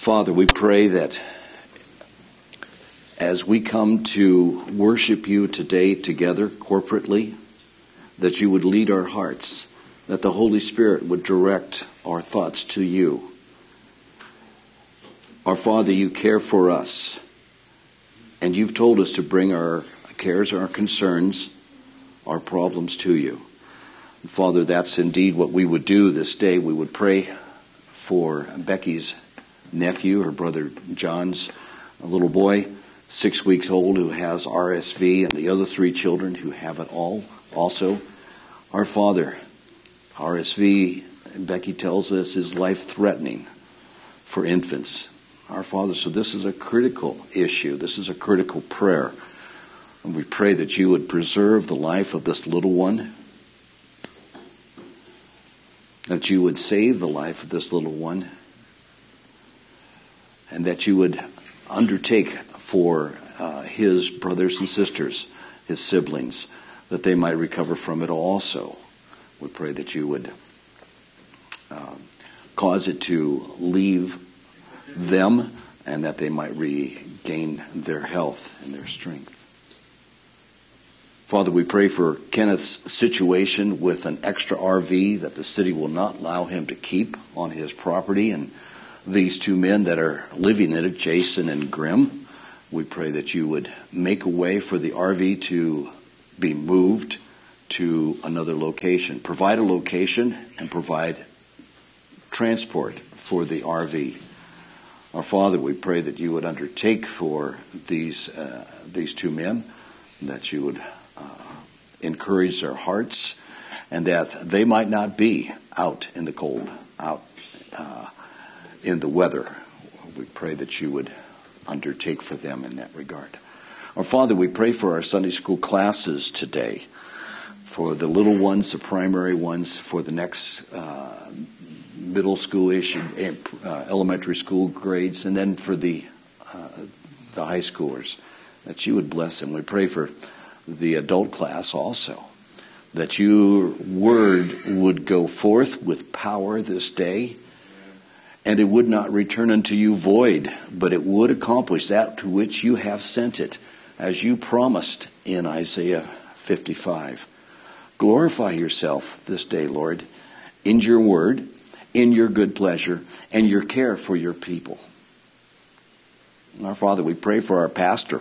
Father, we pray that as we come to worship you today together corporately, that you would lead our hearts, that the Holy Spirit would direct our thoughts to you. Our Father, you care for us, and you've told us to bring our cares, our concerns, our problems to you. And Father, that's indeed what we would do this day. We would pray for Becky's nephew, her brother John's little boy, 6 weeks old, who has RSV, and the other 3 children who have it all also. Our Father, RSV, Becky tells us, is life-threatening for infants. Our Father, so this is a critical issue. This is a critical prayer. And we pray that you would preserve the life of this little one, that you would save the life of this little one, and that you would undertake for his brothers and sisters, his siblings, that they might recover from it also. We pray that you would cause it to leave them and that they might regain their health and their strength. Father, we pray for Kenneth's situation with an extra RV that the city will not allow him to keep on his property, and these 2 men that are living in it, Jason and Grim. We pray that you would make a way for the RV to be moved to another location. Provide a location and provide transport for the RV. Our Father, we pray that you would undertake for these 2 men, that you would encourage their hearts, and that they might not be out in the cold, out in the weather. We pray that you would undertake for them in that regard. Our Father, we pray for our Sunday school classes today, for the little ones, the primary ones, for the next middle school-ish, elementary school grades, and then for the high schoolers, that you would bless them. We pray for the adult class also, that your word would go forth with power this day, and it would not return unto you void, but it would accomplish that to which you have sent it, as you promised in Isaiah 55. Glorify yourself this day, Lord, in your word, in your good pleasure, and your care for your people. Our Father, we pray for our pastor.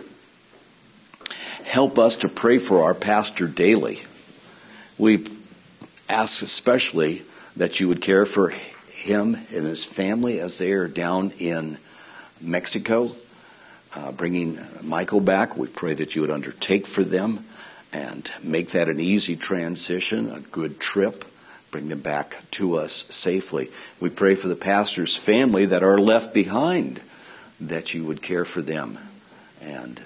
Help us to pray for our pastor daily. We ask especially that you would care for him and his family as they are down in Mexico, bringing Michael back. We pray that you would undertake for them and make that an easy transition, a good trip, bring them back to us safely. We pray for the pastor's family that are left behind, that you would care for them and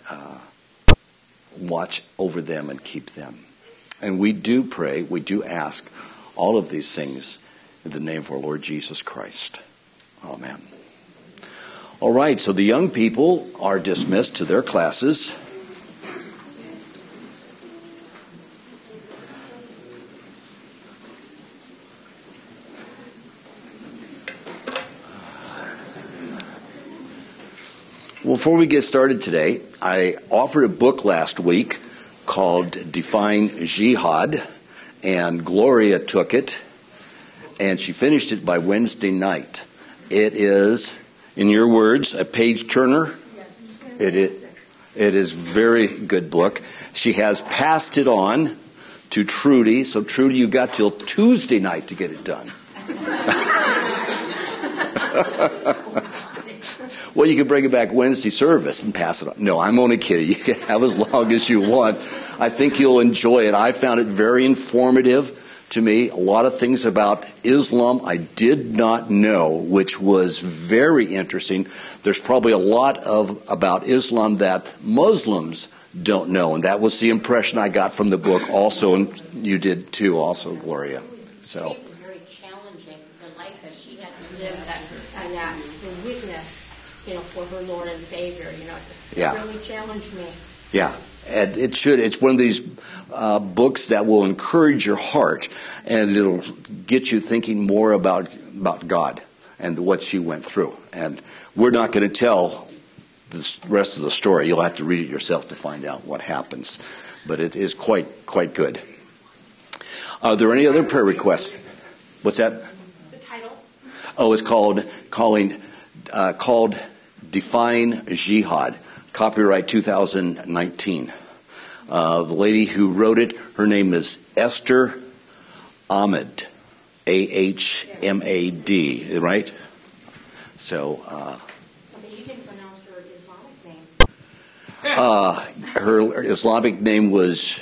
watch over them and keep them. And we do pray, we do ask all of these things in the name of our Lord Jesus Christ. Amen. All right, so the young people are dismissed to their classes. Well, before we get started today, I offered a book last week called Defying Jihad, and Gloria took it, and she finished it by Wednesday night. It is, in your words, a page turner. It is very good book. She has passed it on to Trudy. So Trudy, you got till Tuesday night to get it done. Well, you can bring it back Wednesday service and pass it on. No, I'm only kidding. You can have as long as you want. I think you'll enjoy it. I found it very informative to me. A lot of things about Islam I did not know, which was very interesting. There's probably a lot about Islam that Muslims don't know, and that was the impression I got from the book also, and you did too also, Gloria. So very challenging, the life that she had to live, and the witness, for her Lord and Savior, just really challenged me. Yeah. And it should. It's one of these books that will encourage your heart, and it'll get you thinking more about God and what she went through. And we're not going to tell the rest of the story. You'll have to read it yourself to find out what happens. But it is quite good. Are there any other prayer requests? What's that? The title? Oh, it's called Defying Jihad. Copyright 2019. The lady who wrote it, her name is Esther Ahmad, Ahmad, right? So, You can pronounce her Islamic name. Her Islamic name was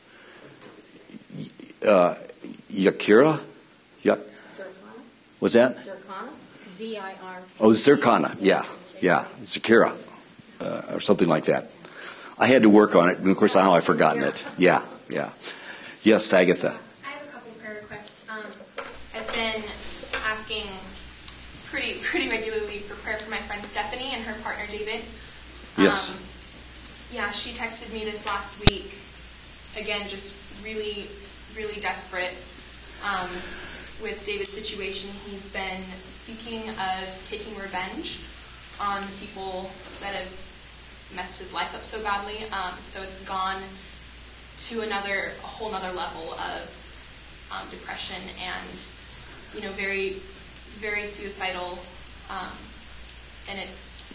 Yakira. Zircana? Was that? Zircana? Z-I-R. Oh, Zircana. Yeah, Zakira, or something like that. I had to work on it, and of course now I've forgotten it. Yeah. Yes, Agatha. I have a couple prayer requests. I've been asking pretty regularly for prayer for my friend Stephanie and her partner David. Yes. Yeah, she texted me this last week. Again, just really, really desperate with David's situation. He's been speaking of taking revenge on the people that have messed his life up so badly. So it's gone to a whole nother level of depression and, very, very suicidal. And it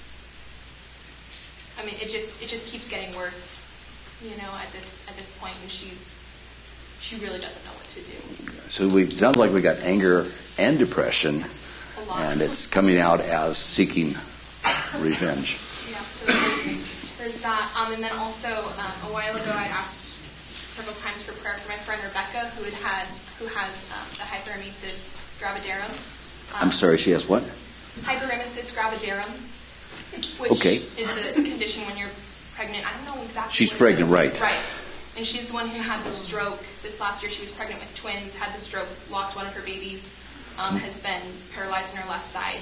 just keeps getting worse, at this point, and she really doesn't know what to do. So it sounds like we got anger and depression, A lot. and it's coming out as seeking revenge. Yeah, so there's that. And then also, a while ago, I asked several times for prayer for my friend Rebecca, who has the hyperemesis gravidarum. I'm sorry, she has what? Hyperemesis gravidarum, which is the condition when you're pregnant. I don't know exactly. She's what pregnant, it is. right? Right. And she's the one who had the stroke. This last year, she was pregnant with twins, had the stroke, lost one of her babies, has been paralyzed on her left side.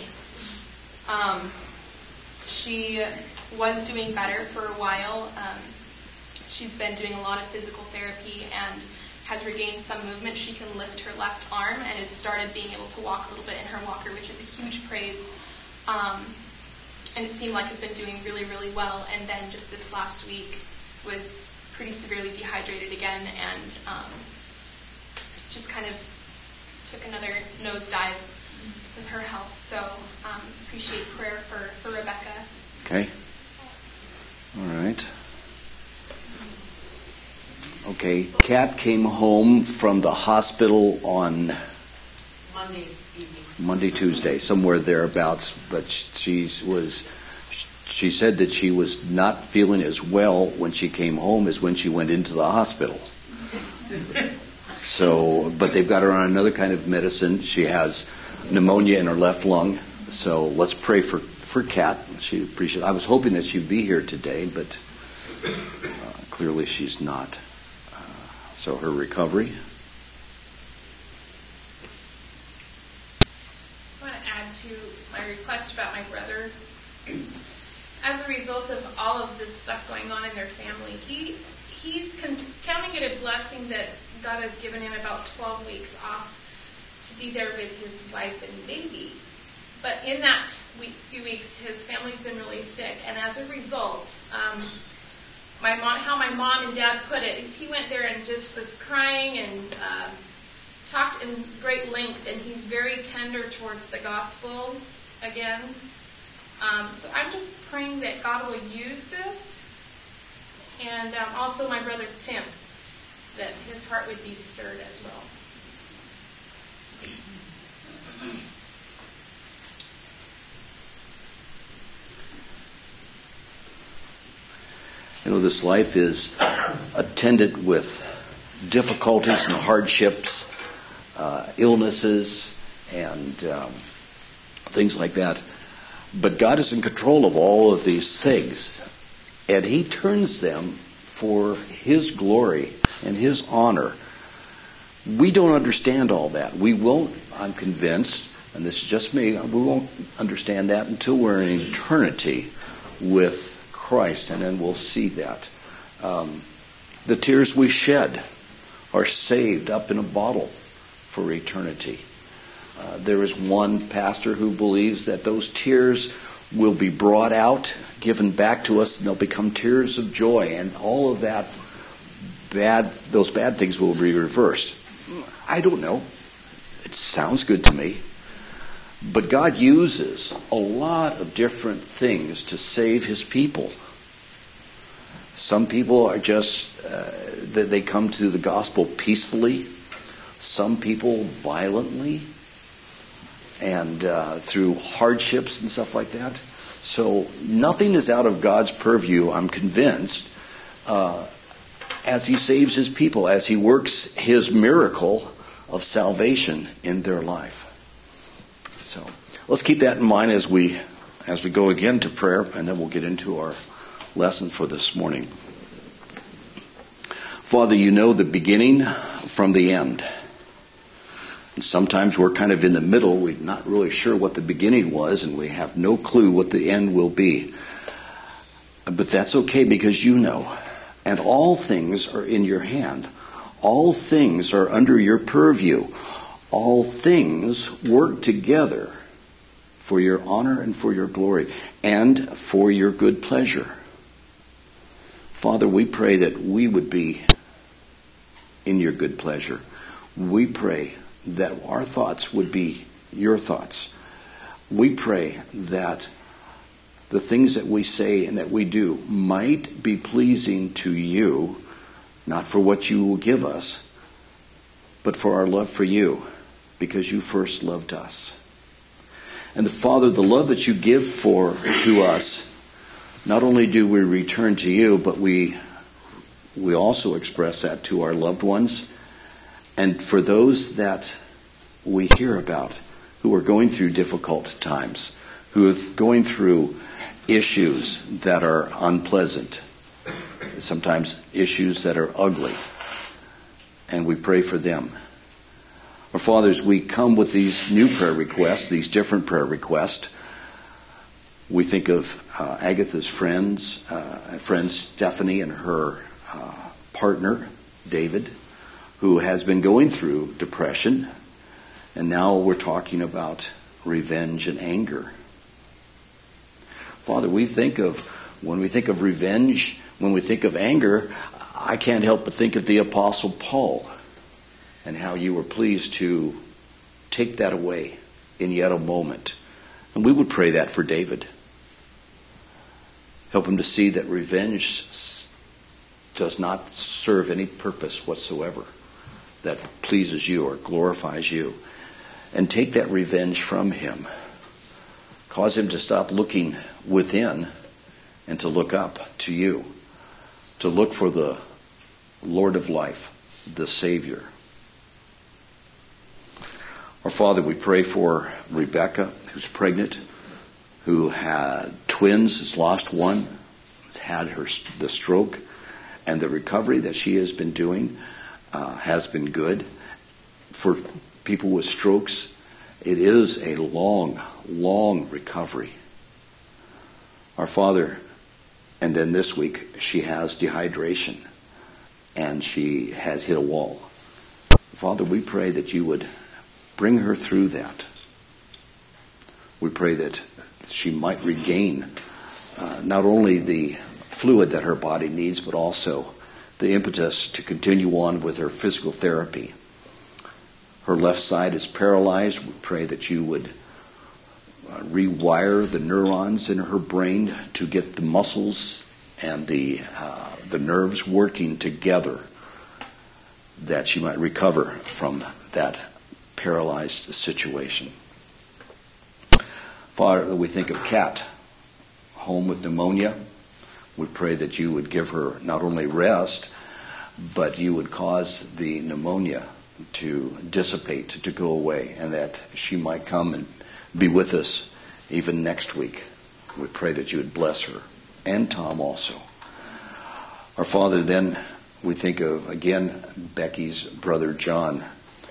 She was doing better for a while. She's been doing a lot of physical therapy and has regained some movement. She can lift her left arm and has started being able to walk a little bit in her walker, which is a huge praise. And it seemed like has been doing really, really well. And then just this last week was pretty severely dehydrated again and just kind of took another nosedive with her health. So appreciate prayer for Rebecca. Okay. All right. Okay. Kat came home from the hospital on Monday, Tuesday, somewhere thereabouts. But she said that she was not feeling as well when she came home as when she went into the hospital. So, but they've got her on another kind of medicine. She has pneumonia in her left lung. So let's pray for Kat. I was hoping that she'd be here today, but clearly she's not. So her recovery. I want to add to my request about my brother. As a result of all of this stuff going on in their family, he's counting it a blessing that God has given him about 12 weeks off to be there with his wife and baby. But in that few weeks, his family's been really sick, and as a result, how my mom and dad put it is he went there and just was crying and talked in great length, and he's very tender towards the gospel again. So I'm just praying that God will use this, and also my brother Tim, that his heart would be stirred as well. This life is attended with difficulties and hardships, illnesses, and things like that. But God is in control of all of these things, and He turns them for His glory and His honor. We don't understand all that. We won't, I'm convinced, and this is just me, we won't understand that until we're in eternity with Christ, and then we'll see that. The tears we shed are saved up in a bottle for eternity. There is one pastor who believes that those tears will be brought out, given back to us, and they'll become tears of joy, and all of that those bad things will be reversed. I don't know. It sounds good to me. But God uses a lot of different things to save his people. Some people are just, they come to the gospel peacefully. Some people violently. And through hardships and stuff like that. So nothing is out of God's purview, I'm convinced, as he saves his people, as he works his miracle of salvation in their life. So let's keep that in mind as we go again to prayer, and then we'll get into our lesson for this morning. Father, you know the beginning from the end. And sometimes we're kind of in the middle. We're not really sure what the beginning was, and we have no clue what the end will be. But that's okay, because you know. And all things are in your hand. All things are under your purview. All things work together for your honor and for your glory and for your good pleasure. Father, we pray that we would be in your good pleasure. We pray that our thoughts would be your thoughts. We pray that the things that we say and that we do might be pleasing to you, not for what you will give us, but for our love for you, because you first loved us. And Father, the love that you give to us, not only do we return to you, but we also express that to our loved ones. And for those that we hear about who are going through difficult times, who are going through issues that are unpleasant, sometimes issues that are ugly, and we pray for them. Our fathers, we come with these new prayer requests, these different prayer requests. We think of Agatha's friend Stephanie and her partner, David, who has been going through depression, and now we're talking about revenge and anger. Father, when we think of revenge, when we think of anger, I can't help but think of the Apostle Paul and how you were pleased to take that away in yet a moment. And we would pray that for David. Help him to see that revenge does not serve any purpose whatsoever that pleases you or glorifies you. And take that revenge from him. Cause him to stop looking within and to look up to you. To look for the Lord of life, the Savior. Our Father, we pray for Rebecca, who's pregnant, who had twins, has lost one, has had the stroke, and the recovery that she has been doing has been good. For people with strokes, it is a long, long recovery. Our Father, and then this week she has dehydration, and she has hit a wall. Father, we pray that you would bring her through that. We pray that she might regain not only the fluid that her body needs, but also the impetus to continue on with her physical therapy. Her left side is paralyzed. We pray that you would rewire the neurons in her brain to get the muscles and the nerves working together, that she might recover from that paralyzed situation. Father, we think of Kat, home with pneumonia. We pray that you would give her not only rest, but you would cause the pneumonia to dissipate, to go away, and that she might come and be with us even next week. We pray that you would bless her, and Tom also. Our Father, then we think of, again, Becky's brother John,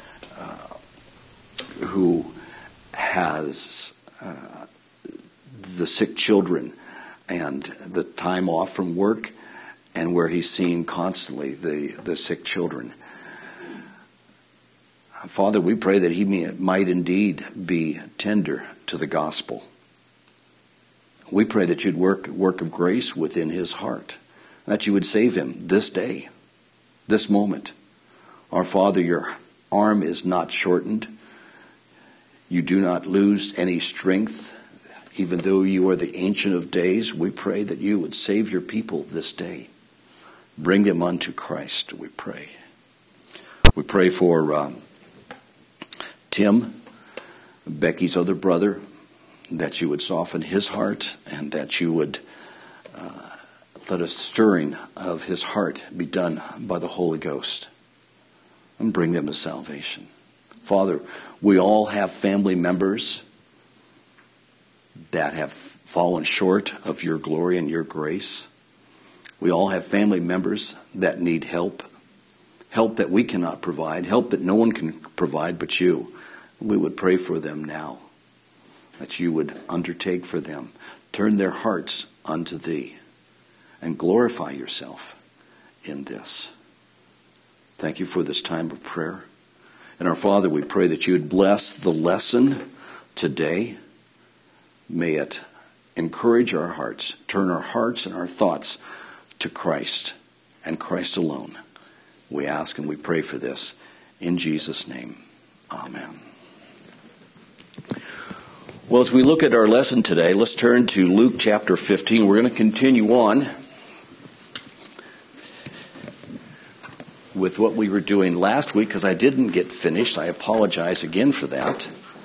who has the sick children and the time off from work, and where he's seeing constantly the sick children. Father, we pray that he might indeed be tender to the gospel. We pray that you'd work of grace within his heart, that you would save him this day, this moment. Our Father, your arm is not shortened. You do not lose any strength. Even though you are the Ancient of Days, we pray that you would save your people this day. Bring them unto Christ, we pray. We pray for Tim, Becky's other brother, that you would soften his heart and that you would let a stirring of his heart be done by the Holy Ghost and bring them to salvation. Father, we all have family members that have fallen short of your glory and your grace. We all have family members that need help that we cannot provide, help that no one can provide but you. We would pray for them now, that you would undertake for them, turn their hearts unto thee, and glorify yourself in this. Thank you for this time of prayer. And our Father, we pray that you would bless the lesson today. May it encourage our hearts, turn our hearts and our thoughts to Christ and Christ alone. We ask and we pray for this in Jesus' name. Amen. Well, as we look at our lesson today, let's turn to Luke chapter 15. We're going to continue on with what we were doing last week because I didn't get finished. I apologize again for that.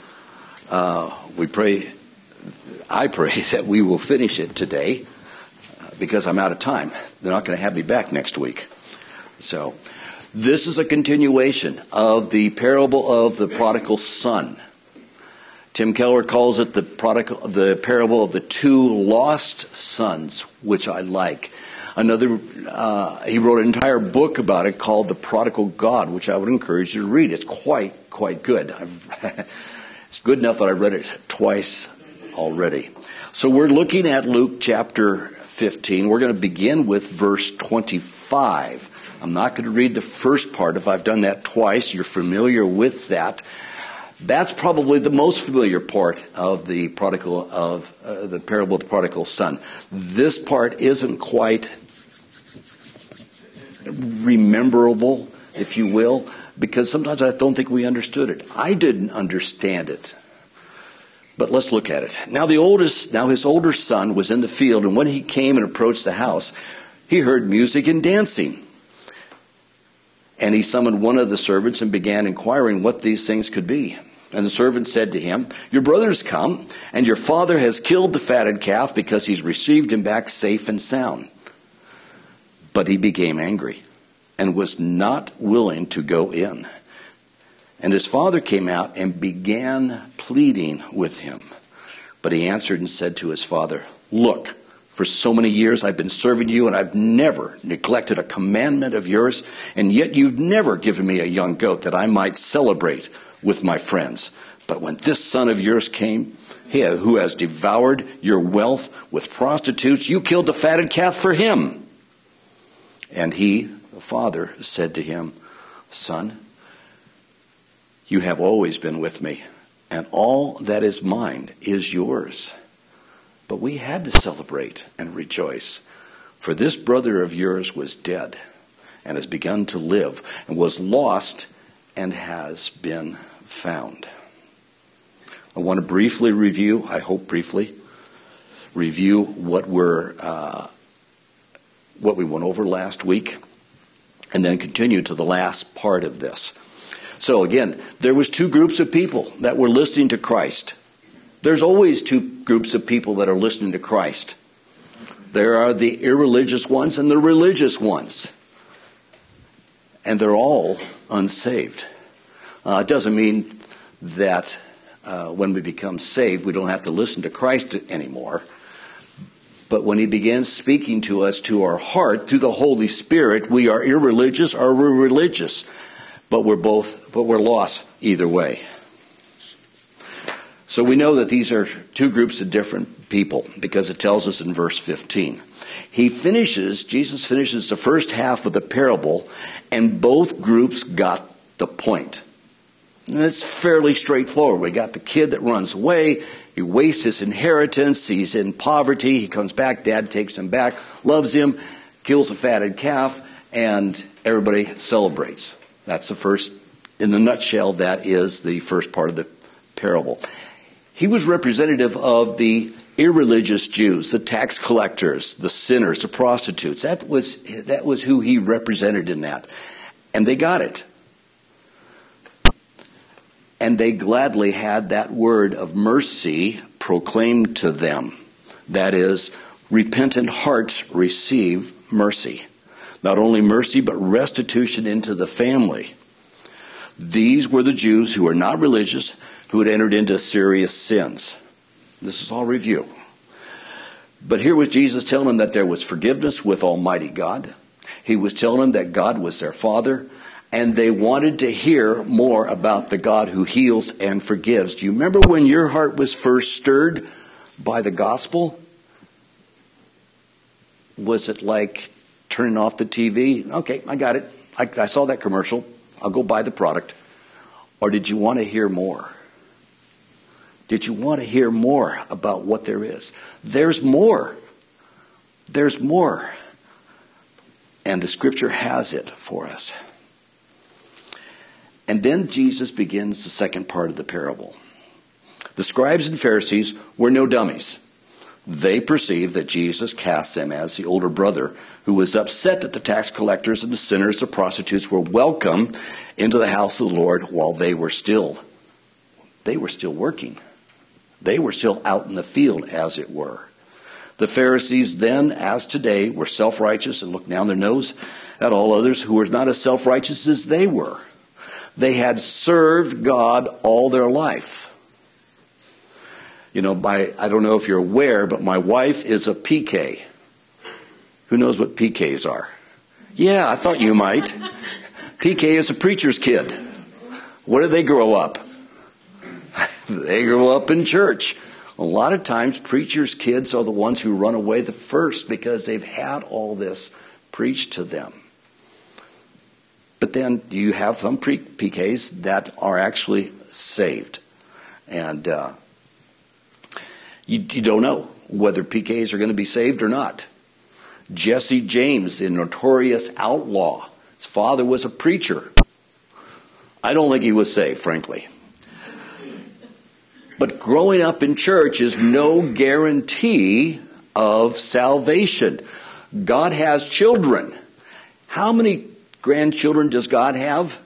I pray that we will finish it today because I'm out of time. They're not going to have me back next week. So, this is a continuation of the parable of the prodigal son. Tim Keller calls it the parable of the two lost sons, which I like. He wrote an entire book about it called The Prodigal God, which I would encourage you to read. It's quite good. It's good enough that I read it twice already. So we're looking at Luke chapter 15. We're going to begin with verse 25. I'm not going to read the first part. If I've done that twice, you're familiar with that. That's probably the most familiar part of the parable of the prodigal son. This part isn't quite rememberable, if you will, because sometimes I don't think we understood it. I didn't understand it. But let's look at it. Now his older son was in the field, and when he came and approached the house, he heard music and dancing. And he summoned one of the servants and began inquiring what these things could be. And the servant said to him, "Your brother's come, and your father has killed the fatted calf because he's received him back safe and sound." But he became angry and was not willing to go in. And his father came out and began pleading with him. But he answered and said to his father, "Look, for so many years I've been serving you, and I've never neglected a commandment of yours, and yet you've never given me a young goat that I might celebrate with my friends. But when this son of yours came, who has devoured your wealth with prostitutes, you killed the fatted calf for him." And he, the father, said to him, "Son, you have always been with me, and all that is mine is yours. But we had to celebrate and rejoice, for this brother of yours was dead and has begun to live, and was lost and has been found." I want to briefly review, what we went over last week, and then continue to the last part of this. So again, there was two groups of people that were listening to Christ. There's always two groups of people that are listening to Christ. There are the irreligious ones and the religious ones. And they're all unsaved. It doesn't mean that when we become saved, we don't have to listen to Christ anymore. But when he begins speaking to us, to our heart, through the Holy Spirit, we are irreligious or we're religious. But we're lost either way. So we know that these are two groups of different people because it tells us in verse 15. Jesus finishes the first half of the parable, and both groups got the point. And it's fairly straightforward. We got the kid that runs away. He wastes his inheritance. He's in poverty. He comes back. Dad takes him back, loves him, kills a fatted calf, and everybody celebrates. That's the first, in the nutshell, that is the first part of the parable. He was representative of the irreligious Jews, the tax collectors, the sinners, the prostitutes. That was who he represented in that. And they got it. And they gladly had that word of mercy proclaimed to them. That is, repentant hearts receive mercy. Not only mercy, but restitution into the family. These were the Jews who were not religious, who had entered into serious sins. This is all review. But here was Jesus telling them that there was forgiveness with Almighty God. He was telling them that God was their Father. And they wanted to hear more about the God who heals and forgives. Do you remember when your heart was first stirred by the gospel? Was it like turning off the TV? Okay, I got it. I saw that commercial. I'll go buy the product. Or did you want to hear more? Did you want to hear more about what there is? There's more. There's more. And the Scripture has it for us. And then Jesus begins the second part of the parable. The scribes and Pharisees were no dummies. They perceived that Jesus cast them as the older brother who was upset that the tax collectors and the sinners, the prostitutes, were welcome into the house of the Lord while they were still working. They were still out in the field, as it were. The Pharisees then, as today, were self-righteous and looked down their nose at all others who were not as self-righteous as they were. They had served God all their life. You know, I don't know if you're aware, but my wife is a PK. Who knows what PKs are? Yeah, I thought you might. PK is a preacher's kid. Where do they grow up? They grow up in church. A lot of times, preachers' kids are the ones who run away the first because they've had all this preached to them. But then you have some PKs that are actually saved. And you don't know whether PKs are going to be saved or not. Jesse James, the notorious outlaw, his father was a preacher. I don't think he was saved, frankly. But growing up in church is no guarantee of salvation. God has children. How many grandchildren does God have?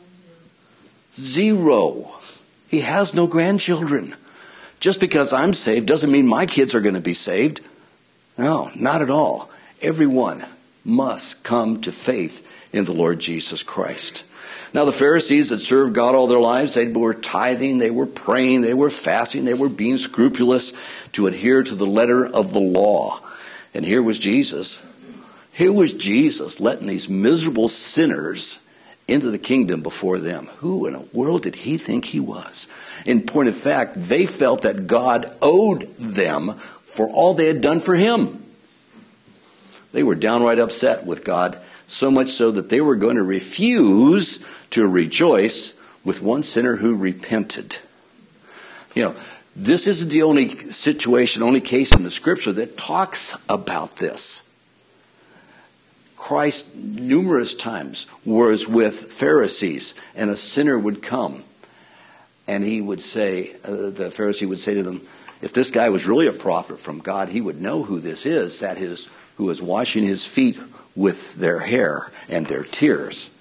0. He has no grandchildren. Just because I'm saved doesn't mean my kids are going to be saved. No, not at all. Everyone must come to faith in the Lord Jesus Christ. Now the Pharisees had served God all their lives. They were tithing, they were praying, they were fasting, they were being scrupulous to adhere to the letter of the law. And here was Jesus. Here was Jesus letting these miserable sinners into the kingdom before them. Who in the world did he think he was? In point of fact, they felt that God owed them for all they had done for him. They were downright upset with God, so much so that they were going to refuse to rejoice with one sinner who repented. You know, this isn't the only situation, only case in the Scripture that talks about this. Christ numerous times was with Pharisees, and a sinner would come, and he would say, the Pharisee would say to them, if this guy was really a prophet from God, he would know who this is, that is, who is washing his feet with their hair and their tears.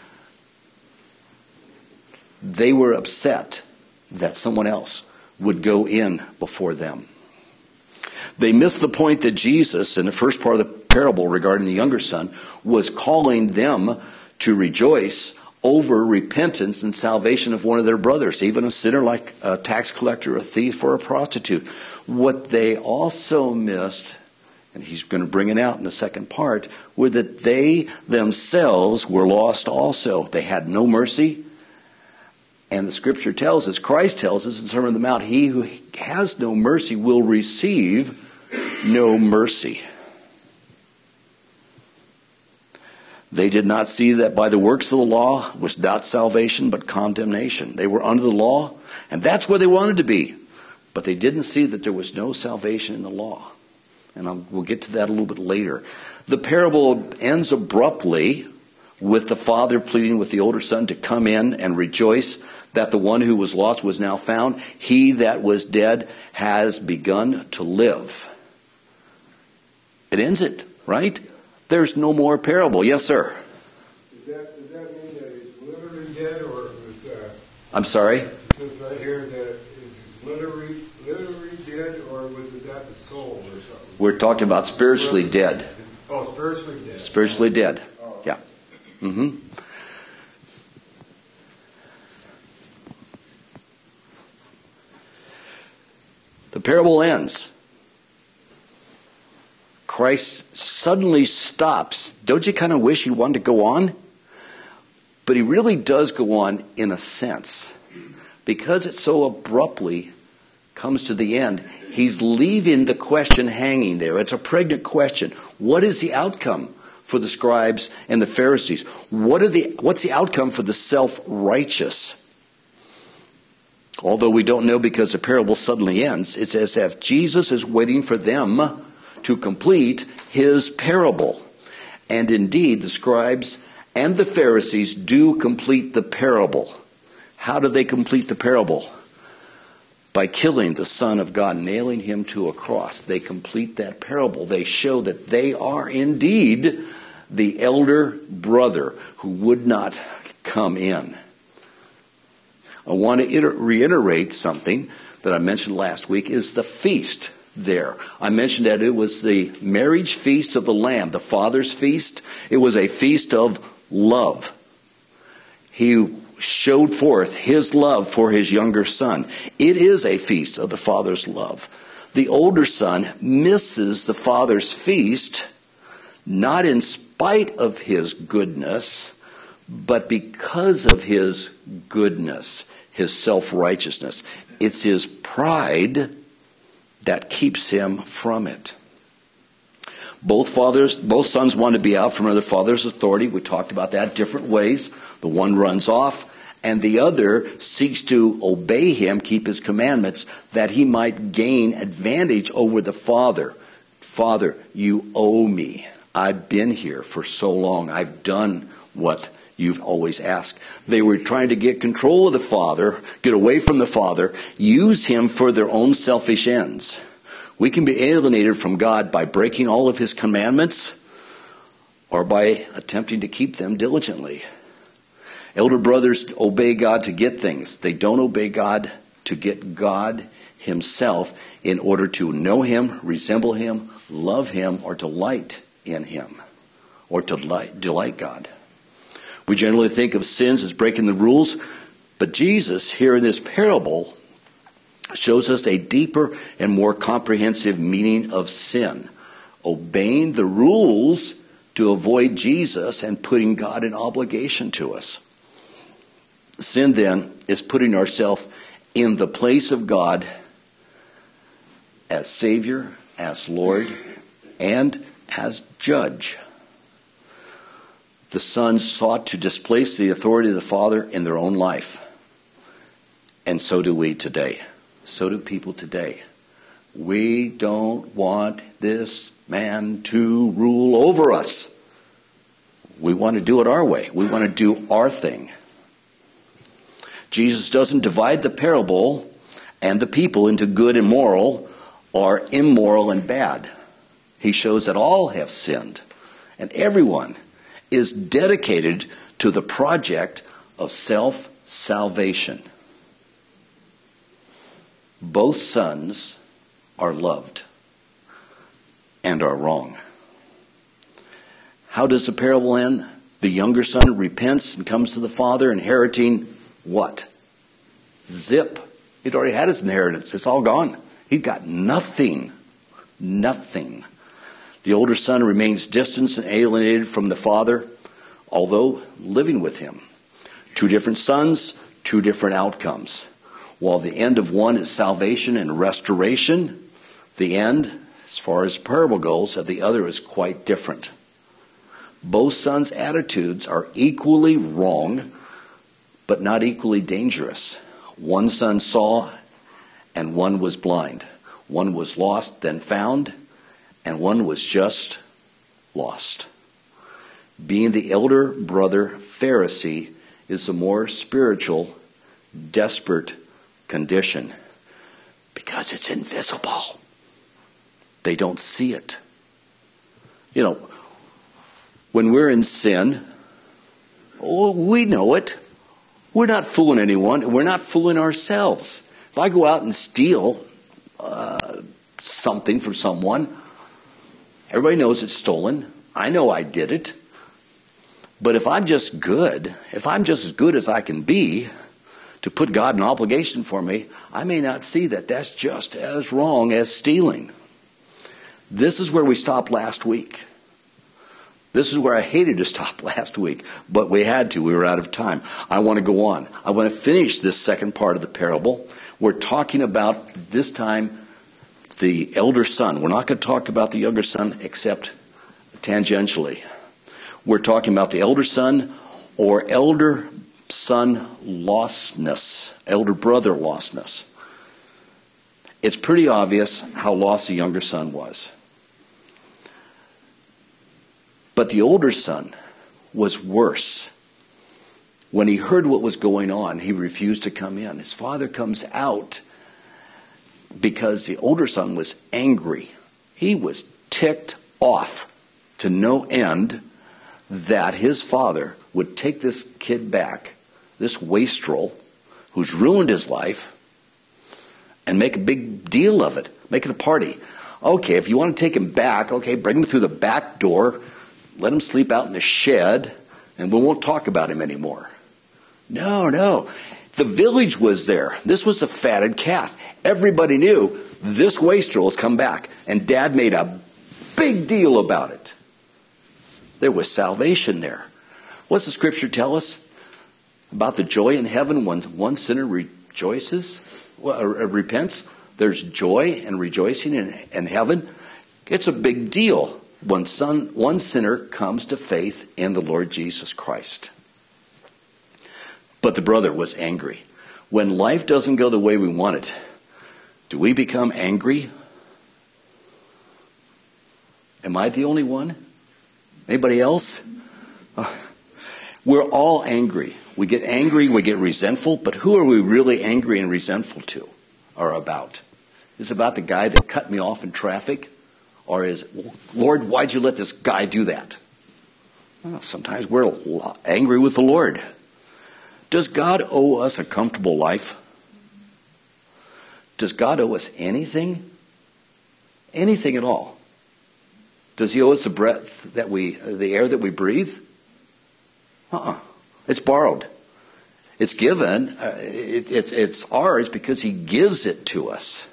They were upset that someone else would go in before them. They missed the point that Jesus, in the first part of the parable regarding the younger son, was calling them to rejoice over repentance and salvation of one of their brothers, even a sinner like a tax collector, a thief, or a prostitute. What they also missed, and he's going to bring it out in the second part, were that they themselves were lost also. They had no mercy. And the Scripture tells us, Christ tells us in the Sermon on the Mount, he who has no mercy will receive no mercy. They did not see that by the works of the law was not salvation but condemnation. They were under the law, and that's where they wanted to be. But they didn't see that there was no salvation in the law. And we'll get to that a little bit later. The parable ends abruptly with the father pleading with the older son to come in and rejoice that the one who was lost was now found. He that was dead has begun to live. It ends it, right? There's no more parable. Yes, sir? Does that mean that he's literally dead, or was... I'm sorry? It says right here that he's literally dead, or was it that the soul or something? We're talking about spiritually dead. Oh, spiritually dead. Spiritually dead. Oh. Yeah. Mm-hmm. The parable ends. Christ suddenly stops. Don't you kind of wish he wanted to go on? But he really does go on in a sense. Because it so abruptly comes to the end, he's leaving the question hanging there. It's a pregnant question. What is the outcome for the scribes and the Pharisees? What's the outcome for the self-righteous? Although we don't know because the parable suddenly ends, it's as if Jesus is waiting for them to complete his parable. And indeed, the scribes and the Pharisees do complete the parable. How do they complete the parable? By killing the Son of God, nailing him to a cross. They complete that parable. They show that they are indeed the elder brother who would not come in. I want to reiterate something that I mentioned last week, is the feast there. I mentioned that it was the marriage feast of the Lamb, the Father's feast. It was a feast of love. He showed forth his love for his younger son. It is a feast of the Father's love. The older son misses the Father's feast, not in spite of his goodness, but because of his goodness, his self-righteousness. It's his pride that keeps him from it. Both sons want to be out from their father's authority. We talked about that different ways. The one runs off, and the other seeks to obey him, keep his commandments, that he might gain advantage over the father. Father, you owe me. I've been here for so long. I've done what you've always asked. They were trying to get control of the father, get away from the father, use him for their own selfish ends. We can be alienated from God by breaking all of his commandments or by attempting to keep them diligently. Elder brothers obey God to get things. They don't obey God to get God himself in order to know him, resemble him, love him, or delight in him, or to delight God. We generally think of sins as breaking the rules, but Jesus, here in this parable, shows us a deeper and more comprehensive meaning of sin. Obeying the rules to avoid Jesus and putting God in obligation to us. Sin, then, is putting ourselves in the place of God as Savior, as Lord, and as Judge. The sons sought to displace the authority of the Father in their own life. And so do we today. So do people today. We don't want this man to rule over us. We want to do it our way. We want to do our thing. Jesus doesn't divide the parable and the people into good and moral or immoral and bad. He shows that all have sinned, and everyone is dedicated to the project of self-salvation. Both sons are loved and are wrong. How does the parable end? The younger son repents and comes to the father, inheriting what? Zip. He'd already had his inheritance. It's all gone. He's got nothing. Nothing. The older son remains distant and alienated from the father, although living with him. Two different sons, two different outcomes. While the end of one is salvation and restoration, the end, as far as parable goes, of the other is quite different. Both sons' attitudes are equally wrong, but not equally dangerous. One son saw, and one was blind. One was lost, then found, and one was just lost. Being the elder brother Pharisee is a more spiritual, desperate condition because it's invisible. They don't see it. You know, when we're in sin, we know it. We're not fooling anyone. We're not fooling ourselves. If I go out and steal something from someone, everybody knows it's stolen. I know I did it. But if I'm just as good as I can be to put God in obligation for me, I may not see that that's just as wrong as stealing. This is where we stopped last week. This is where I hated to stop last week, but we had to. We were out of time. I want to go on. I want to finish this second part of the parable. We're talking about, this time, the elder son. We're not going to talk about the younger son except tangentially. We're talking about the elder son or elder son lostness, elder brother lostness. It's pretty obvious how lost the younger son was. But the older son was worse. When he heard what was going on, he refused to come in. His father comes out because the older son was angry. He was ticked off to no end that his father would take this kid back, this wastrel who's ruined his life, and make a big deal of it, make it a party. Okay, if you want to take him back, okay, bring him through the back door, let him sleep out in the shed, and we won't talk about him anymore. No. The village was there. This was a fatted calf. Everybody knew this wastrel has come back, and Dad made a big deal about it. There was salvation there. What's the scripture tell us about the joy in heaven when one sinner repents? There's joy and rejoicing in heaven. It's a big deal when one sinner comes to faith in the Lord Jesus Christ. But the brother was angry. When life doesn't go the way we want it, do we become angry? Am I the only one? Anybody else? We're all angry. We get angry, we get resentful, but who are we really angry and resentful to or about? Is it about the guy that cut me off in traffic? Or is, Lord, why'd you let this guy do that? Well, sometimes we're angry with the Lord. Does God owe us a comfortable life? Does God owe us anything? Anything at all? Does he owe us the air that we breathe? It's borrowed. It's given. It's ours because he gives it to us.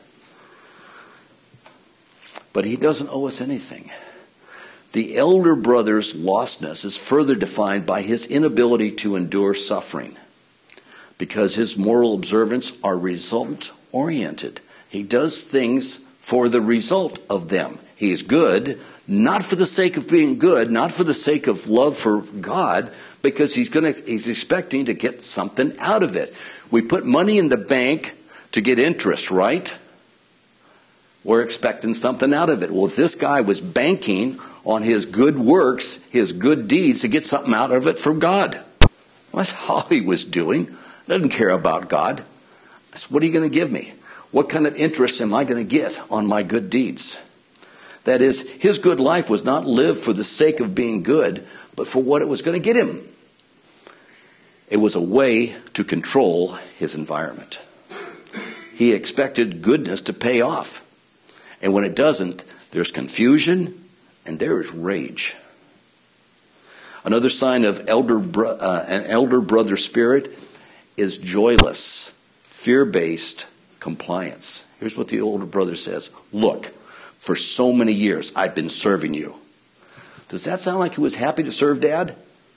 But he doesn't owe us anything. The elder brother's lostness is further defined by his inability to endure suffering, because his moral observance are result-oriented. He does things for the result of them. He is good, not for the sake of being good, not for the sake of love for God, because he's expecting to get something out of it. We put money in the bank to get interest, right? We're expecting something out of it. Well, if this guy was banking on his good works, his good deeds, to get something out of it from God. Well, that's all he was doing. Doesn't care about God. What are you going to give me? What kind of interest am I going to get on my good deeds? That is, his good life was not lived for the sake of being good, but for what it was going to get him. It was a way to control his environment. He expected goodness to pay off. And when it doesn't, there's confusion and there is rage. Another sign of an elder brother spirit is joyless, fear-based compliance. Here's what the older brother says. Look, for so many years I've been serving you. Does that sound like he was happy to serve Dad?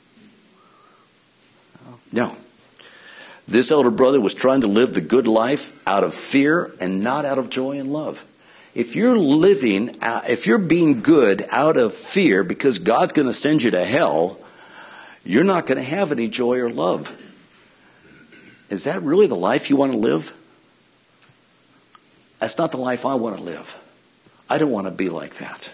No. This elder brother was trying to live the good life out of fear and not out of joy and love. if you're being good out of fear because God's going to send you to hell, you're not going to have any joy or love. Is that really the life you want to live? That's not the life I want to live. I don't want to be like that.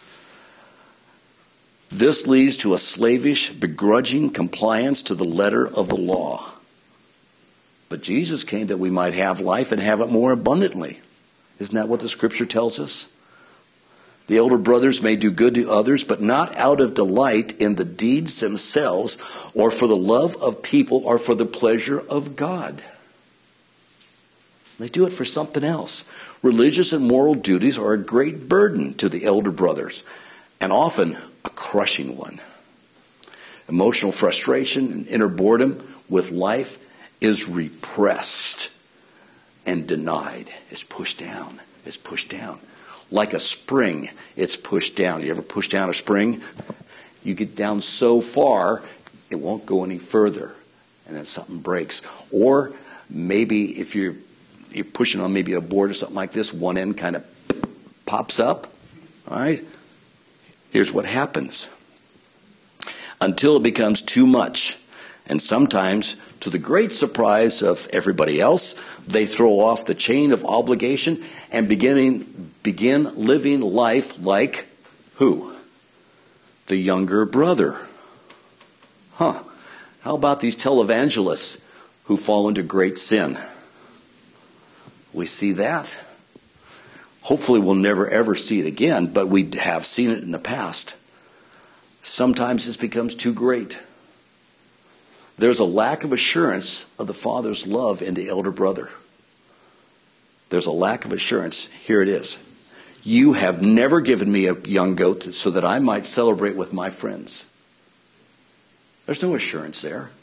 This leads to a slavish, begrudging compliance to the letter of the law. But Jesus came that we might have life and have it more abundantly. Isn't that what the Scripture tells us? The elder brothers may do good to others, but not out of delight in the deeds themselves, or for the love of people, or for the pleasure of God. They do it for something else. Religious and moral duties are a great burden to the elder brothers, and often a crushing one. Emotional frustration and inner boredom with life is repressed and denied. It's pushed down. It's pushed down. Like a spring, it's pushed down. You ever push down a spring? You get down so far, it won't go any further. And then something breaks. Or maybe if you're pushing on maybe a board or something like this, one end kind of pops up. All right? Here's what happens. Until it becomes too much. And sometimes, to the great surprise of everybody else, they throw off the chain of obligation and begin living life like who? The younger brother. How about these televangelists who fall into great sin? We see that. Hopefully we'll never ever see it again, but we have seen it in the past. Sometimes this becomes too great. There's a lack of assurance of the Father's love in the elder brother. There's a lack of assurance. Here it is. You have never given me a young goat so that I might celebrate with my friends. There's no assurance there.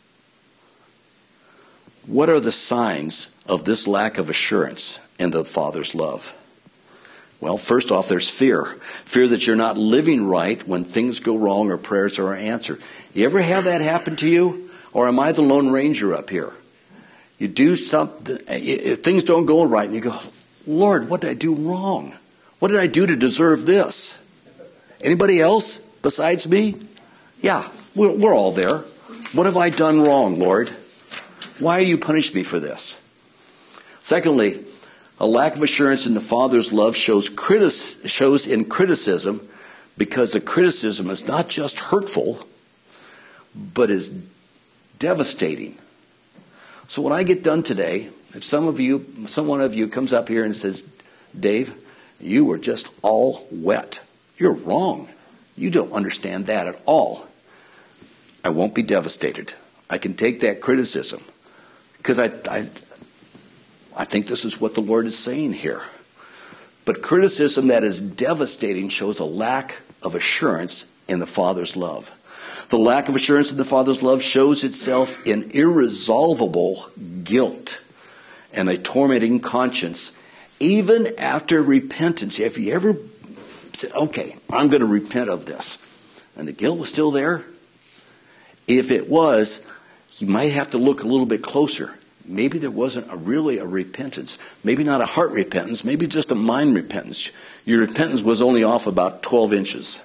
What are the signs of this lack of assurance in the Father's love? Well, first off, there's fear. Fear that you're not living right when things go wrong or prayers are answered. You ever have that happen to you? Or am I the Lone Ranger up here? You do something, things don't go right, and you go, Lord, what did I do wrong? What did I do to deserve this? Anybody else besides me? Yeah, we're all there. What have I done wrong, Lord? Why are you punishing me for this? Secondly, a lack of assurance in the Father's love shows in criticism, because the criticism is not just hurtful, but is devastating. So when I get done today, if someone of you comes up here and says, Dave, you were just all wet. You're wrong. You don't understand that at all. I won't be devastated. I can take that criticism because I think this is what the Lord is saying here. But criticism that is devastating shows a lack of assurance in the Father's love. The lack of assurance in the Father's love shows itself in irresolvable guilt and a tormenting conscience, even after repentance. Have you ever said, okay, I'm going to repent of this, and the guilt was still there? If it was, you might have to look a little bit closer. Maybe there wasn't really a repentance. Maybe not a heart repentance. Maybe just a mind repentance. Your repentance was only off about 12 inches.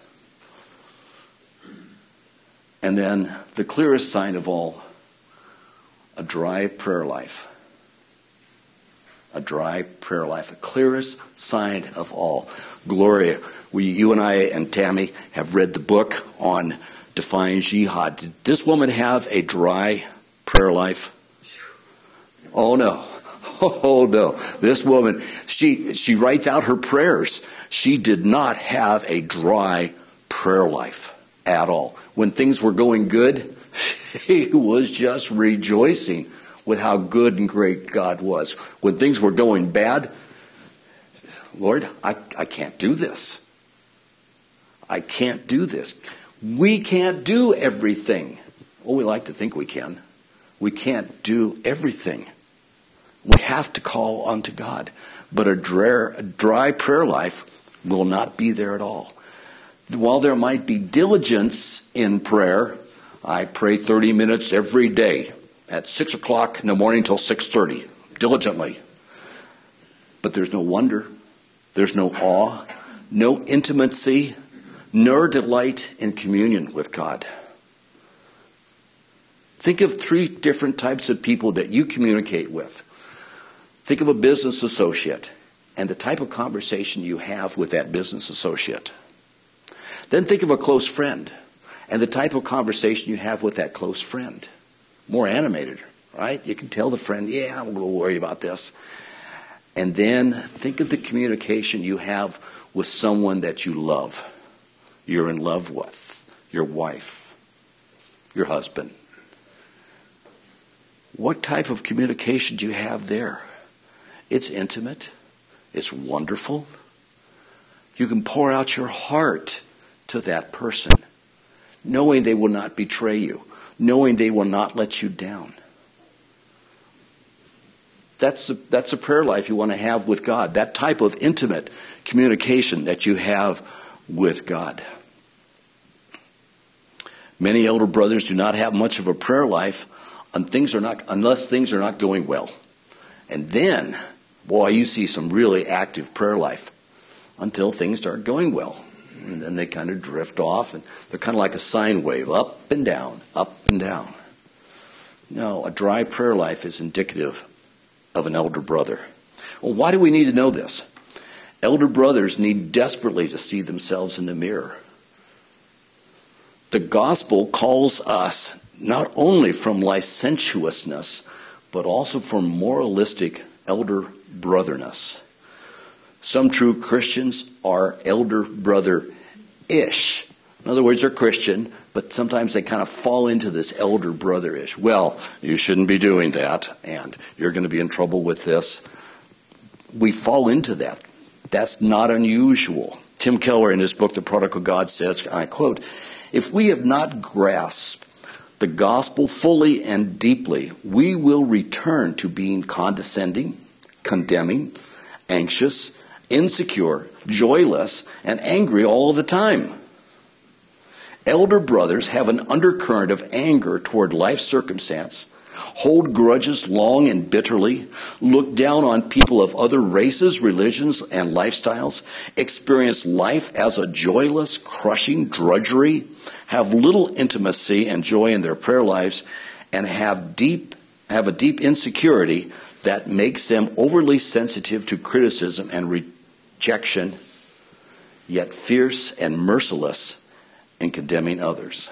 And then the clearest sign of all, a dry prayer life. A dry prayer life. The clearest sign of all. Gloria, you and I and Tammy have read the book on Defying Jihad. Did this woman have a dry prayer life? Oh no. Oh no. This woman, she writes out her prayers. She did not have a dry prayer life at all. When things were going good, she was just rejoicing with how good and great God was. When things were going bad, Lord, I can't do this. I can't do this. We can't do everything. Oh, we like to think we can. We can't do everything. We have to call unto God. But a dry prayer life will not be there at all. While there might be diligence in prayer, I pray 30 minutes every day at 6 o'clock in the morning till 6:30, diligently. But there's no wonder. There's no awe, no intimacy, nor delight in communion with God. Think of 3 different types of people that you communicate with. Think of a business associate and the type of conversation you have with that business associate. Then think of a close friend and the type of conversation you have with that close friend. More animated, right? You can tell the friend, yeah, I'm a little worried about this. And then think of the communication you have with someone that you love. You're in love with. Your wife. Your husband. What type of communication do you have there? It's intimate. It's wonderful. You can pour out your heart to that person, knowing they will not betray you, knowing they will not let you down. That's a prayer life you want to have with God, that type of intimate communication that you have with God. Many elder brothers do not have much of a prayer life unless things are not going well. And then, boy, you see some really active prayer life until things start going well. And then they kind of drift off, and they're kind of like a sine wave, up and down, up and down. No, a dry prayer life is indicative of an elder brother. Well, why do we need to know this? Elder brothers need desperately to see themselves in the mirror. The gospel calls us not only from licentiousness, but also from moralistic elder brotherness. Some true Christians are elder brother-ish. In other words, they're Christian, but sometimes they kind of fall into this elder brother-ish. Well, you shouldn't be doing that, and you're going to be in trouble with this. We fall into that. That's not unusual. Tim Keller, in his book, The Prodigal God, says, I quote, "If we have not grasped the gospel fully and deeply, we will return to being condescending, condemning, anxious, insecure, joyless, and angry all the time. Elder brothers have an undercurrent of anger toward life's circumstance, hold grudges long and bitterly, look down on people of other races, religions, and lifestyles, experience life as a joyless, crushing drudgery, have little intimacy and joy in their prayer lives, and have a deep insecurity that makes them overly sensitive to criticism and rejection, yet fierce and merciless in condemning others."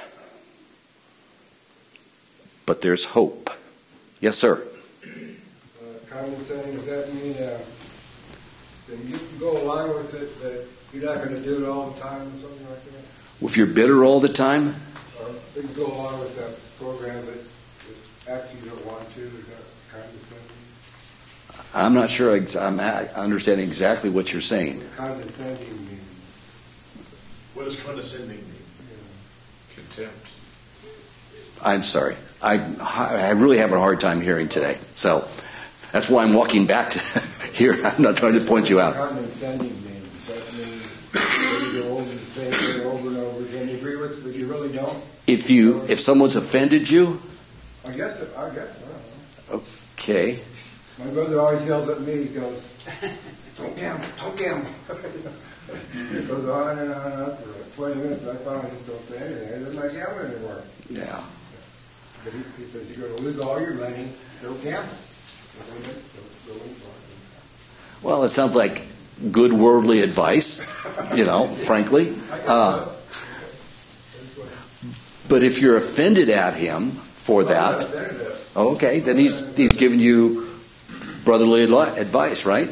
But there's hope. Yes, sir. Condescending, does that mean that you can go along with it, that you're not going to do it all the time or something like that? If you're bitter all the time, Or you can go along with that program that actually you don't want to, is that condescending? I'm not sure I'm understanding exactly what you're saying. Condescending means. What does condescending mean? Contempt. I'm sorry. I really have a hard time hearing today. So that's why I'm walking back to here. I'm not trying to point you out. Condescending means. That means you go over the same thing over and over again. You agree with it, but you really don't? If someone's offended you? I guess. I don't know. Okay. My brother always yells at me. He goes, "Don't gamble, don't gamble." It goes on and on and on for 20 minutes. I finally just don't say anything. I don't like gambling anymore. Yeah. But he says, "You're going to lose all your money. Don't gamble." Well, it sounds like good worldly advice, frankly. But if you're offended at him for that, okay, then he's giving you brotherly advice, right?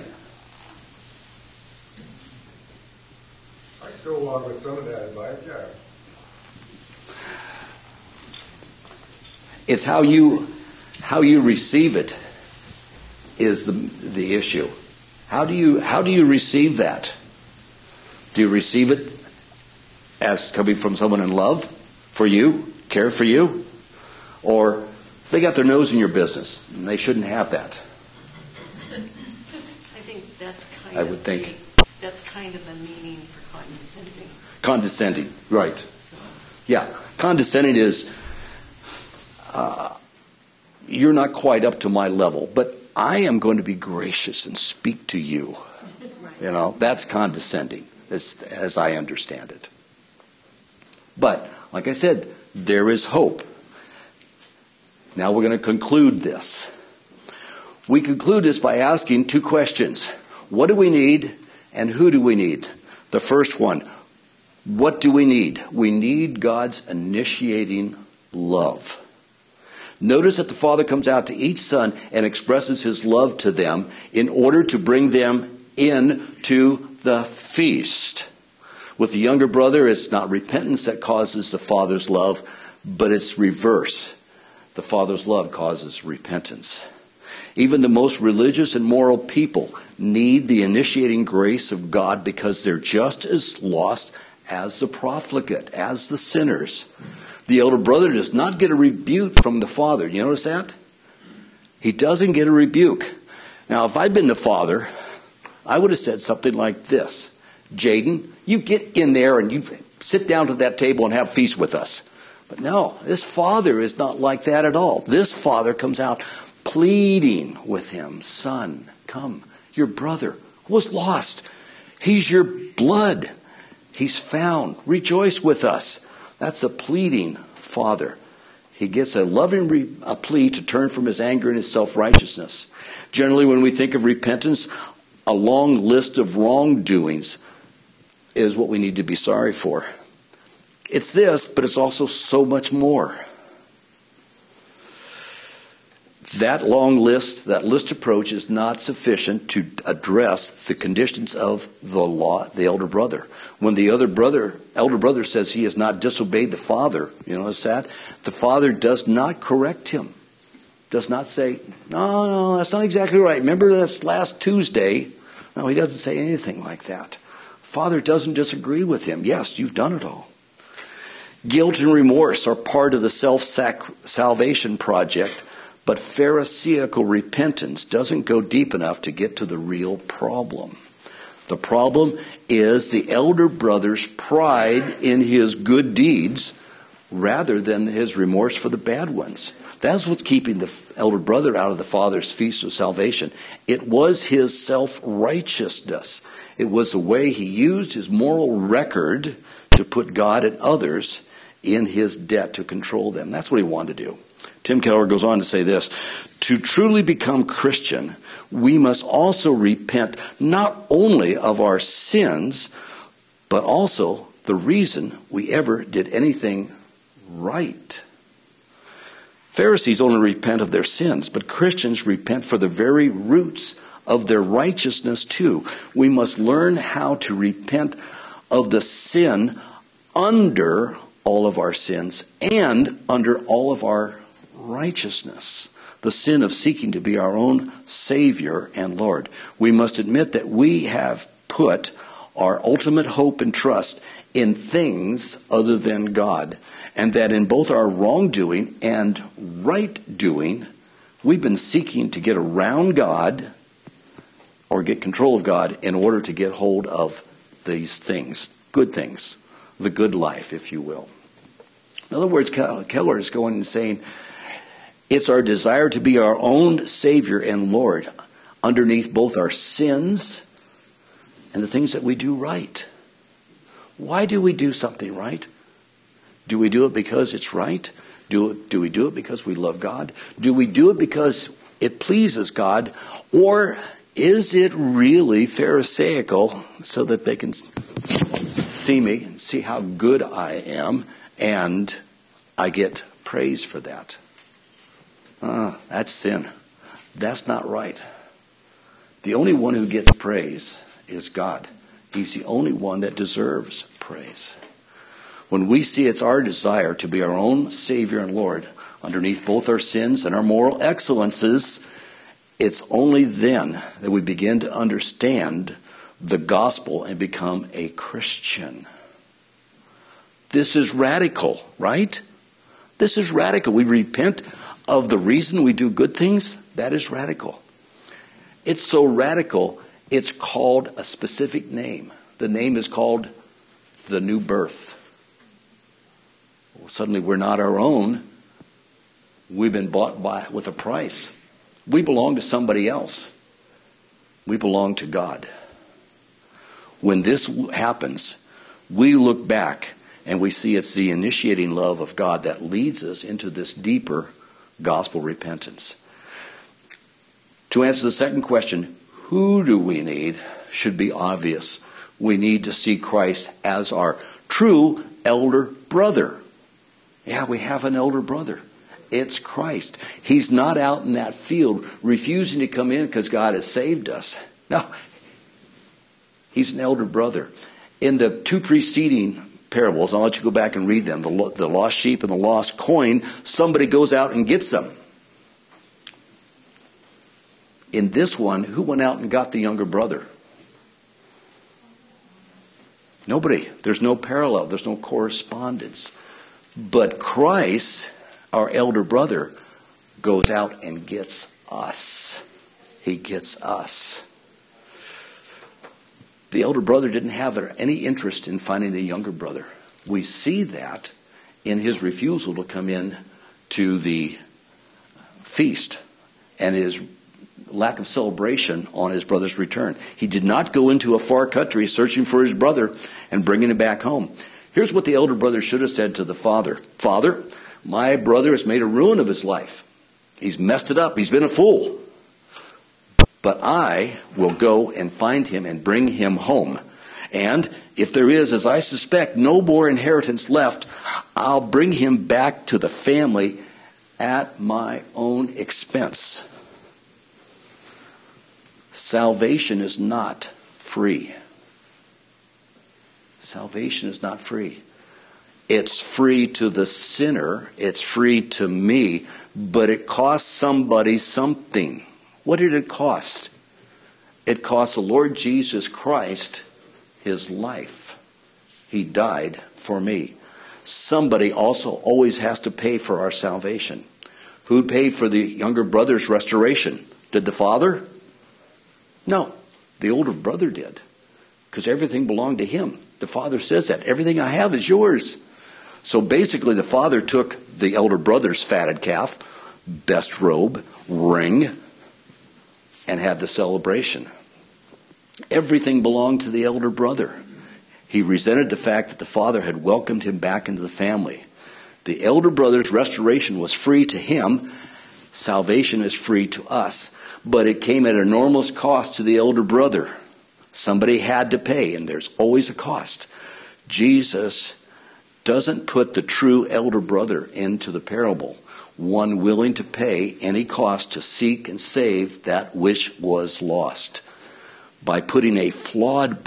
I go along with some of that advice, yeah. It's how you receive it is the issue. How do you receive that? Do you receive it as coming from someone in love for you, care for you, or they got their nose in your business and they shouldn't have that? I think that's kind of a meaning for condescending. Condescending, right? So. Yeah, condescending is you're not quite up to my level, but I am going to be gracious and speak to you. Right. That's condescending, as I understand it. But, like I said, there is hope. Now we're going to conclude this. We conclude this by asking two questions. What do we need, and who do we need? The first one, what do we need? We need God's initiating love. Notice that the Father comes out to each son and expresses his love to them in order to bring them into the feast. With the younger brother, it's not repentance that causes the Father's love, but it's reverse. The Father's love causes repentance. Even the most religious and moral people need the initiating grace of God because they're just as lost as the profligate, as the sinners. The elder brother does not get a rebuke from the father. You notice that? He doesn't get a rebuke. Now, if I'd been the father, I would have said something like this. Jaden, you get in there and you sit down to that table and have feast with us. But no, this father is not like that at all. This father comes out pleading with him. Son, come. Your brother was lost. He's your blood. He's found. Rejoice with us. That's a pleading father. He gets a loving plea to turn from his anger and his self-righteousness. Generally, when we think of repentance, a long list of wrongdoings is what we need to be sorry for. It's this, but it's also so much more. That long list, that list approach is not sufficient to address the conditions of the elder brother. When the elder brother says he has not disobeyed the father, you notice that? The father does not correct him. Does not say, no, that's not exactly right. Remember this last Tuesday? No, he doesn't say anything like that. Father doesn't disagree with him. Yes, you've done it all. Guilt and remorse are part of the self-salvation project, but Pharisaical repentance doesn't go deep enough to get to the real problem. The problem is the elder brother's pride in his good deeds rather than his remorse for the bad ones. That's what's keeping the elder brother out of the father's feast of salvation. It was his self-righteousness. It was the way he used his moral record to put God and others in his debt to control them. That's what he wanted to do. Tim Keller goes on to say this: to truly become Christian, we must also repent not only of our sins, but also the reason we ever did anything right. Pharisees only repent of their sins, but Christians repent for the very roots of their righteousness too. We must learn how to repent of the sin under all of our sins and under all of our righteousness, the sin of seeking to be our own Savior and Lord. We must admit that we have put our ultimate hope and trust in things other than God, and that in both our wrongdoing and right doing, we've been seeking to get around God or get control of God in order to get hold of these things, the good life, if you will. In other words, Keller is going and saying, it's our desire to be our own Savior and Lord underneath both our sins and the things that we do right. Why do we do something right? Do we do it because it's right? Do we do it because we love God? Do we do it because it pleases God? Or is it really Pharisaical so that they can see me and see how good I am and I get praise for that? That's sin. That's not right. The only one who gets praise is God. He's the only one that deserves praise. When we see it's our desire to be our own Savior and Lord underneath both our sins and our moral excellences, it's only then that we begin to understand the gospel and become a Christian. This is radical, right? This is radical. We repent of the reason we do good things. That is radical. It's so radical, it's called a specific name. The name is called the new birth. Well, suddenly we're not our own. We've been bought with a price. We belong to somebody else. We belong to God. When this happens, we look back and we see it's the initiating love of God that leads us into this deeper gospel repentance. To answer the second question, who do we need, should be obvious. We need to see Christ as our true elder brother. Yeah, we have an elder brother. It's Christ. He's not out in that field refusing to come in because God has saved us. No, he's an elder brother. In the two preceding parables, I'll let you go back and read them, the lost sheep and the lost coin, somebody goes out and gets them. In this one, who went out and got the younger brother? Nobody. There's no parallel. There's no correspondence. But Christ, our elder brother, goes out and gets us. He gets us. The elder brother didn't have any interest in finding the younger brother. We see that in his refusal to come in to the feast and his lack of celebration on his brother's return. He did not go into a far country searching for his brother and bringing him back home. Here's what the elder brother should have said to the father. Father, my brother has made a ruin of his life. He's messed it up. He's been a fool. But I will go and find him and bring him home. And if there is, as I suspect, no more inheritance left, I'll bring him back to the family at my own expense. Salvation is not free. Salvation is not free. It's free to the sinner. It's free to me. But it costs somebody something. What did it cost? It cost the Lord Jesus Christ his life. He died for me. Somebody also always has to pay for our salvation. Who paid for the younger brother's restoration? Did the father? No, the older brother did, because everything belonged to him. The father says that. Everything I have is yours. So basically the father took the elder brother's fatted calf, best robe, ring, and had the celebration. Everything belonged to the elder brother. He resented the fact that the father had welcomed him back into the family. The elder brother's restoration was free to him. Salvation is free to us. But it came at an enormous cost to the elder brother. Somebody had to pay, and there's always a cost. Jesus doesn't put the true elder brother into the parable, one willing to pay any cost to seek and save that which was lost. By putting a flawed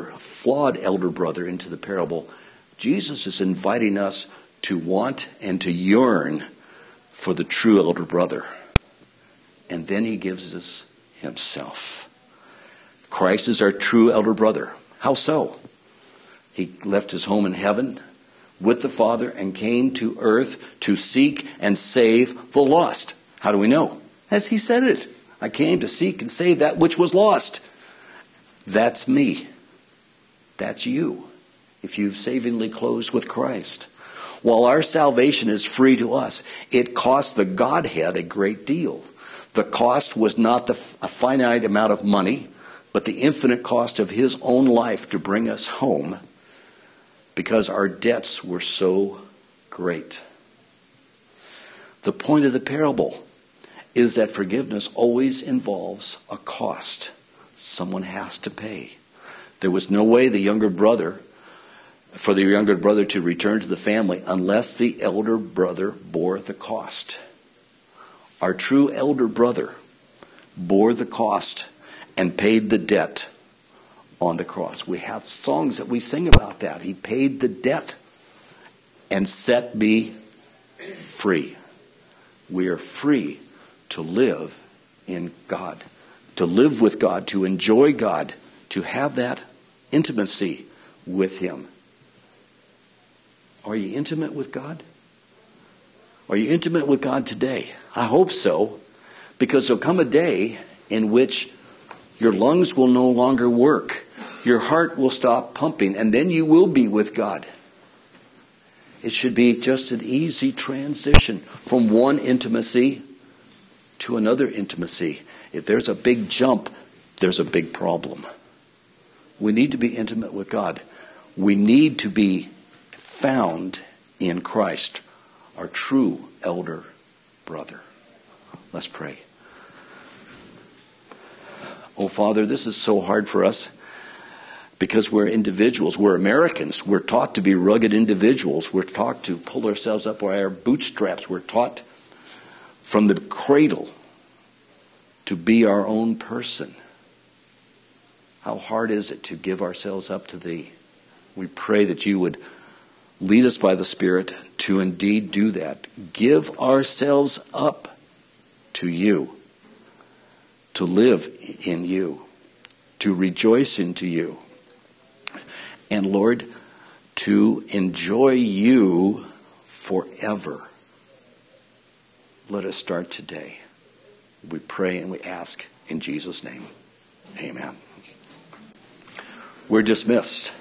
elder brother into the parable, Jesus is inviting us to want and to yearn for the true elder brother. And then he gives us himself. Christ is our true elder brother. How so? He left his home in heaven with the Father and came to earth to seek and save the lost. How do we know? As he said it. I came to seek and save that which was lost. That's me. That's you. If you've savingly closed with Christ. While our salvation is free to us, it cost the Godhead a great deal. The cost was not a finite amount of money, but the infinite cost of his own life to bring us home, because our debts were so great. The point of the parable is that forgiveness always involves a cost. Someone has to pay. There was no way for the younger brother to return to the family unless the elder brother bore the cost. Our true elder brother bore the cost and paid the debt on the cross. We have songs that we sing about that. He paid the debt and set me free. We are free to live in God, to live with God, to enjoy God, to have that intimacy with him. Are you intimate with God? Are you intimate with God today? I hope so, because there'll come a day in which your lungs will no longer work. Your heart will stop pumping, and then you will be with God. It should be just an easy transition from one intimacy to another intimacy. If there's a big jump, there's a big problem. We need to be intimate with God. We need to be found in Christ, our true elder brother. Let's pray. Oh, Father, this is so hard for us because we're individuals. We're Americans. We're taught to be rugged individuals. We're taught to pull ourselves up by our bootstraps. We're taught from the cradle to be our own person. How hard is it to give ourselves up to Thee? We pray that You would lead us by the Spirit to indeed do that. Give ourselves up to You, to live in You, to rejoice into You, and Lord, to enjoy You forever. Let us start today. We pray and we ask in Jesus' name. Amen. We're dismissed.